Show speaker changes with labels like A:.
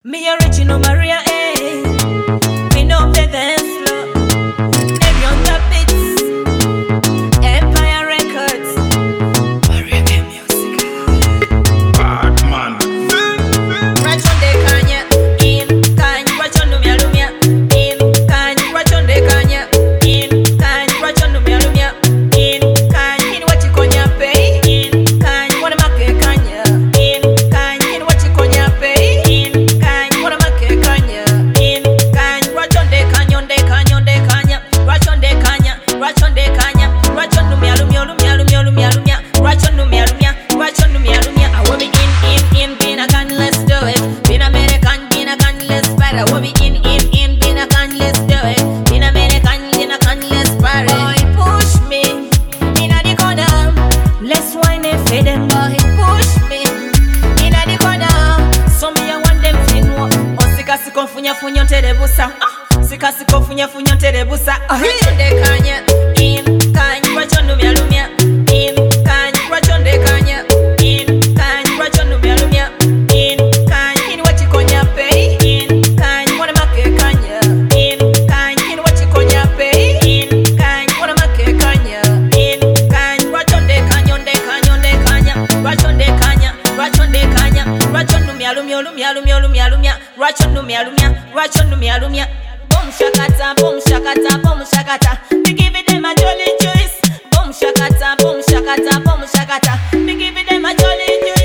A: Me original Maria, eh? We know the dance floor. Every on the beats. Empire Records. Maria the music.
B: Bad man.
A: Rachonde kanya, in kanya, rachonde mialumia, in kanya, rachonde kanya, in kanya, rachonde mialumia, in kanya, in wachikonya pay, in kanya, wana make kanya, in kanya, in wachikonya pay, in kanya, wana make kanya, in kanya, rachonde kanya, onde kanya, onde kanya, rachonde kanya, rachonde kanya, rachonde mialumia, lumia, lumia, lumia, lumia, rachonde mialumia, rachonde mialumia. I want me in, bin a gun, let's do it. Bin American, bin a gun, let's party. I want me in, bin a gun, let's do it. Bin American, bin a gun, let's party. Boy, push me in a the corner, let's wine and fade them. Boy, push me in a the corner, so me I want them to know. Oh, sika siko funya funya terebusa. Sika siko funya funya terebusa. Rachonde kanya, in kanya, rachonde mialumia, in kanya, rachonde kanya, in kanya, rachonde mialumia, in kanya, in wachikonya pay, in kanya, wana make kanya, in kanya, in wachikonya pay, in kanya, wana make kanya, in kanya, rachonde kanya, onde kanya, onde kanya, rachonde kanya, rachonde kanya, rachonde mialumia, lumia, lumia, lumia, lumia, rachonde mialumia, rachonde mialumia. Boom shakata, boom shakata, boom shakata. We give it them a jolly juice. Boom shakata, boom shakata, boom shakata. We give it them a jolly juice.